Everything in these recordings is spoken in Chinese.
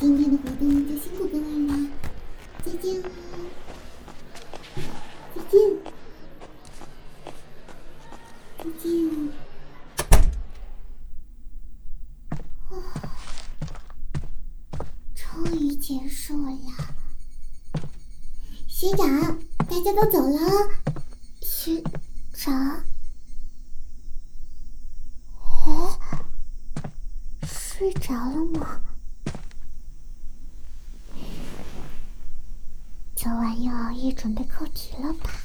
今天的活动就辛苦各位了，再见了，再见，再见。终于结束了，学长，大家都走了。学长，睡着了吗？昨晚又熬夜准备扣题了吧？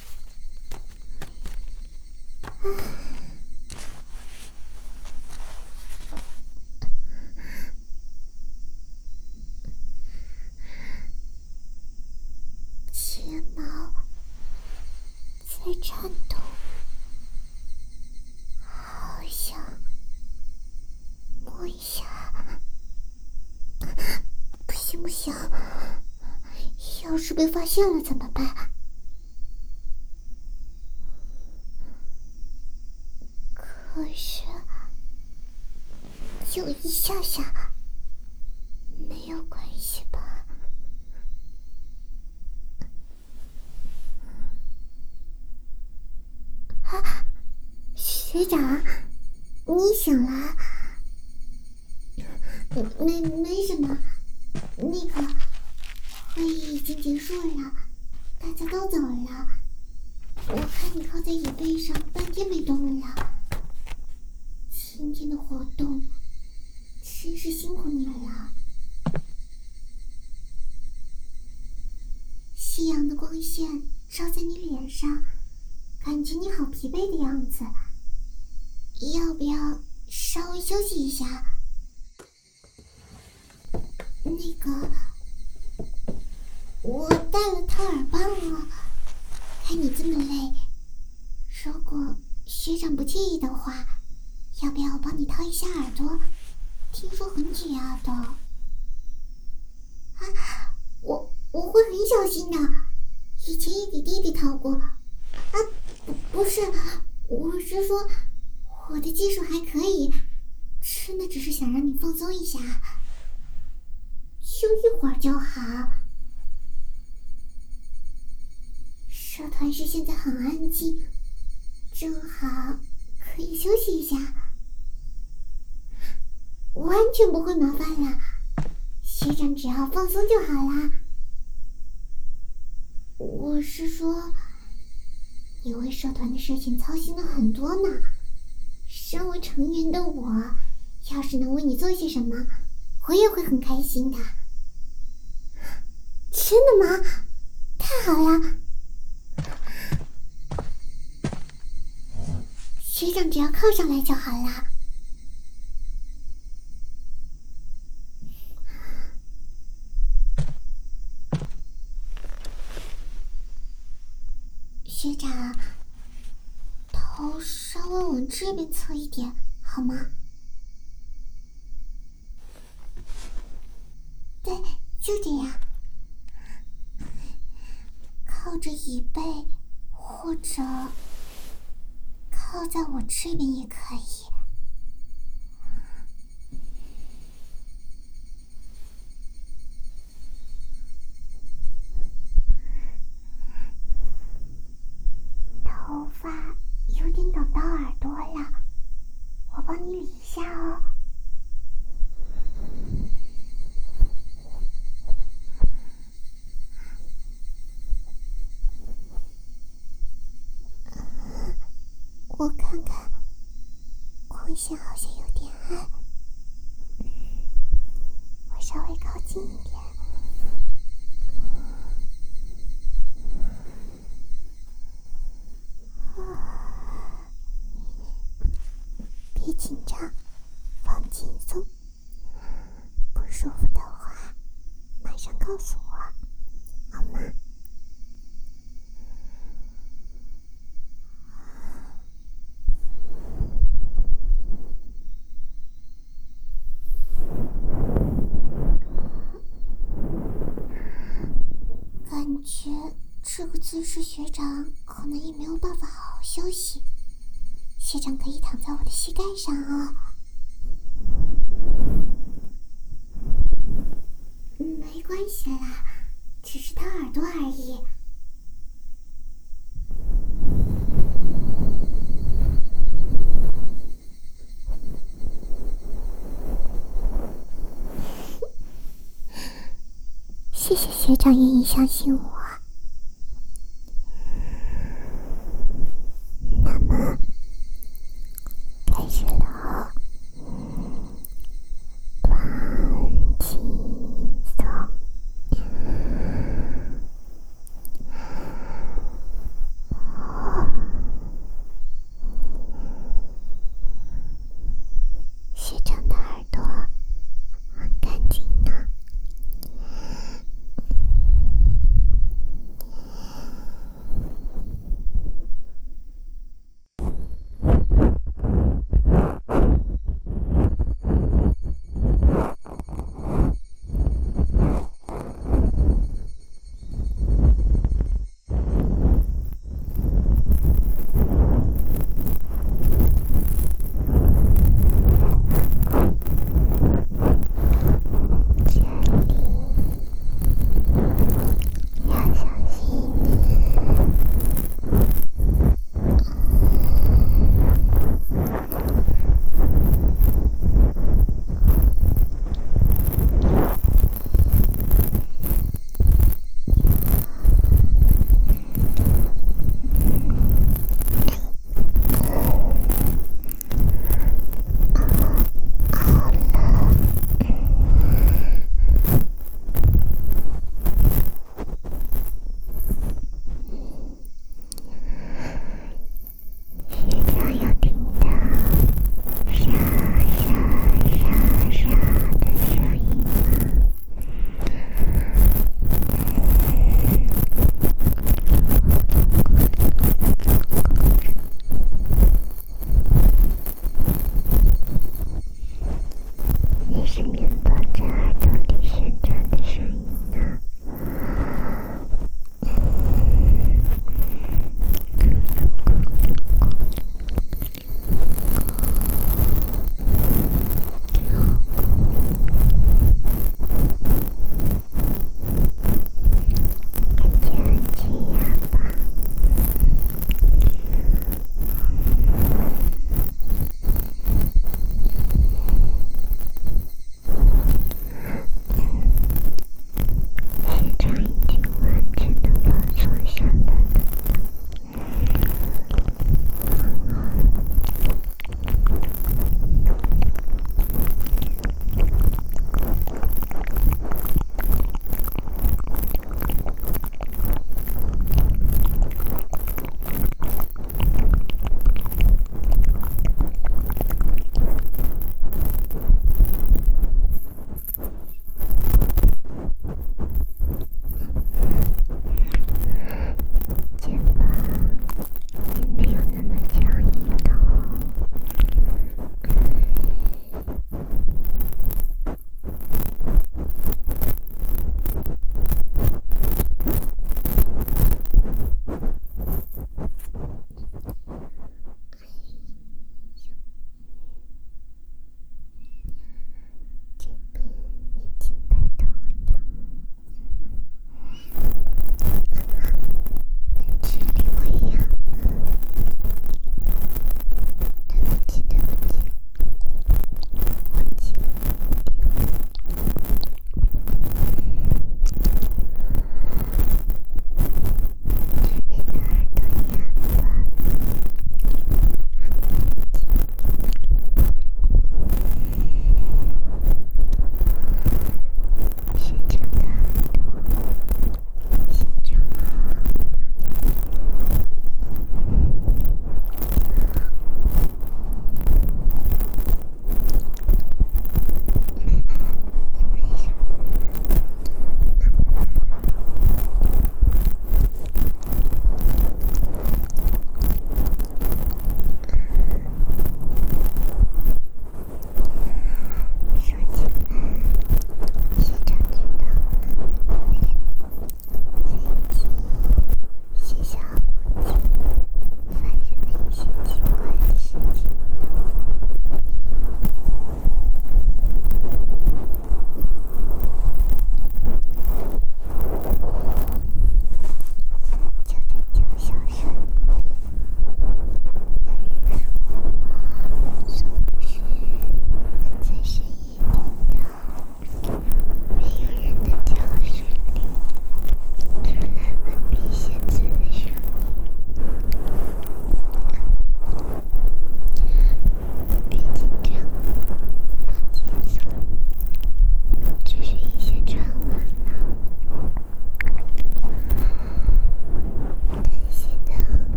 睫毛在颤抖，好想摸一下。不行不行，要是被发现了怎么办？可是就一下下，没有关系吧？啊，学长，你醒了？没什么，那个会议已经结束了，大家都走了。我看你靠在椅背上半天没动了，今天的活动真是辛苦你了。夕阳的光线照在你脸上，感觉你好疲惫的样子，要不要稍微休息一下？那个，我带了套耳棒了，看你这么累，如果学长不介意的话，要不要我帮你套一下耳朵？听说很解压的。啊，我会很小心的，以前也给弟弟套过。啊，不是，我是说我的技术还可以，真的只是想让你放松一下，就一会儿就好。社团是现在很安静，正好可以休息一下，完全不会麻烦啦。学长只要放松就好啦。我是说，你为社团的事情操心了很多呢。身为成员的我，要是能为你做些什么，我也会很开心的。真的吗？太好了！学长只要靠上来就好了。学长，头稍微往这边侧一点，好吗？对，就这样。靠着椅背，或者靠在我这边也可以。头发有点挡到耳朵了，我帮你理一下哦。我看看，光线好像有点暗，我稍微靠近一点。别紧张，放轻松。不舒服的话，马上告诉我，好吗？感觉这个姿势学长可能也没有办法好好休息，学长可以躺在我的膝盖上啊。 关系啦，只是掏耳朵而已。谢谢学长愿意相信我。那么，